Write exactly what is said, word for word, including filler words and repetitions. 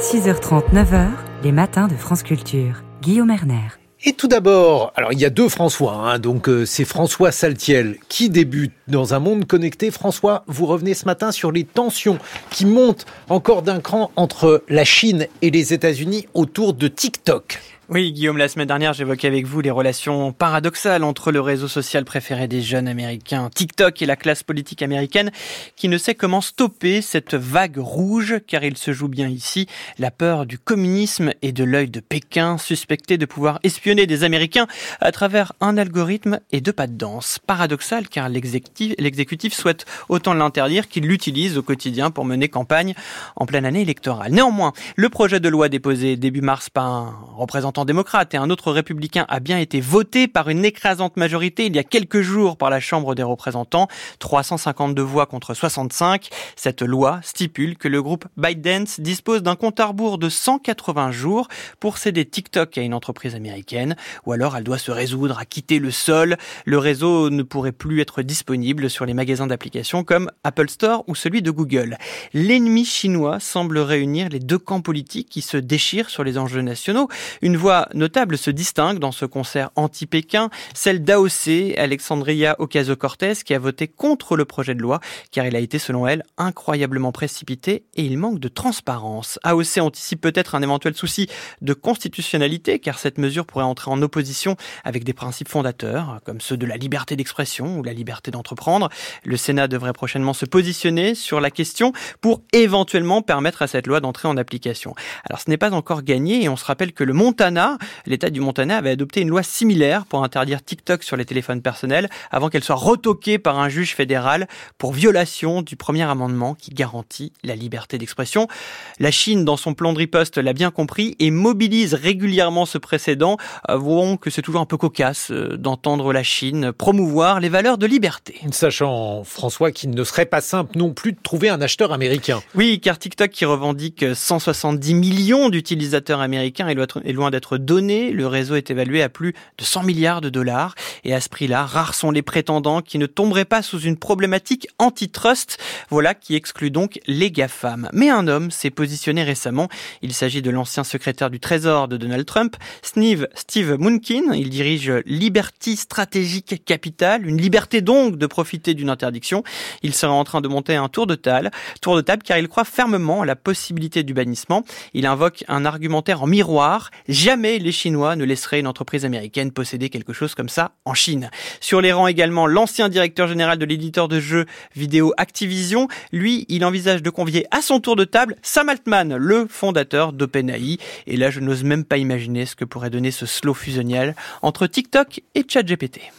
six heures trente, neuf heures, les matins de France Culture. Guillaume Erner. Et tout d'abord, alors il y a deux François, hein, donc euh, c'est François Saltiel qui débute dans un monde connecté. François, vous revenez ce matin sur les tensions qui montent encore d'un cran entre la Chine et les États-Unis autour de TikTok. Oui, Guillaume, la semaine dernière, j'évoquais avec vous les relations paradoxales entre le réseau social préféré des jeunes américains, TikTok, et la classe politique américaine qui ne sait comment stopper cette vague rouge, car il se joue bien ici la peur du communisme et de l'œil de Pékin, suspecté de pouvoir espionner des Américains à travers un algorithme et deux pas de danse. Paradoxal, car l'exécutif, l'exécutif souhaite autant l'interdire qu'il l'utilise au quotidien pour mener campagne en pleine année électorale. Néanmoins, le projet de loi déposé début mars par un représentant démocrate et un autre républicain a bien été voté par une écrasante majorité il y a quelques jours par la Chambre des représentants, trois cent cinquante-deux voix contre soixante-cinq. Cette loi stipule que le groupe ByteDance dispose d'un compte à rebours de cent quatre-vingts jours pour céder TikTok à une entreprise américaine, ou alors elle doit se résoudre à quitter le sol. Le réseau ne pourrait plus être disponible sur les magasins d'applications comme Apple Store ou celui de Google. L'ennemi chinois semble réunir les deux camps politiques qui se déchirent sur les enjeux nationaux. Une voix notable se distingue dans ce concert anti-Pékin, celle d'A O C, Alexandria Ocasio-Cortez, qui a voté contre le projet de loi, car il a été, selon elle, incroyablement précipité et il manque de transparence. A O C anticipe peut-être un éventuel souci de constitutionnalité, car cette mesure pourrait entrer en opposition avec des principes fondateurs, comme ceux de la liberté d'expression ou la liberté d'entreprendre. Le Sénat devrait prochainement se positionner sur la question pour éventuellement permettre à cette loi d'entrer en application. Alors ce n'est pas encore gagné et on se rappelle que le Montana, l'État du Montana avait adopté une loi similaire pour interdire TikTok sur les téléphones personnels avant qu'elle soit retoquée par un juge fédéral pour violation du premier amendement qui garantit la liberté d'expression. La Chine, dans son plan de riposte, l'a bien compris et mobilise régulièrement ce précédent. Avouons que c'est toujours un peu cocasse d'entendre la Chine promouvoir les valeurs de liberté. Sachant, François, qu'il ne serait pas simple non plus de trouver un acheteur américain. Oui, car TikTok, qui revendique cent soixante-dix millions d'utilisateurs américains, est loin d'être donné. Le réseau est évalué à plus de cent milliards de dollars. Et à ce prix-là, rares sont les prétendants qui ne tomberaient pas sous une problématique antitrust. Voilà qui exclut donc les GAFAM. Mais un homme s'est positionné récemment. Il s'agit de l'ancien secrétaire du Trésor de Donald Trump, Steve, Steve Mnuchin. Il dirige Liberty Strategic Capital, une liberté donc de profiter d'une interdiction. Il serait en train de monter un tour de table, tour de table car il croit fermement à la possibilité du bannissement. Il invoque un argumentaire en miroir. Jamais les Chinois ne laisseraient une entreprise américaine posséder quelque chose comme ça en Chine. Sur les rangs également, l'ancien directeur général de l'éditeur de jeux vidéo Activision. Lui, il envisage de convier à son tour de table Sam Altman, le fondateur d'OpenAI. Et là, je n'ose même pas imaginer ce que pourrait donner ce slow fusionnel entre TikTok et ChatGPT.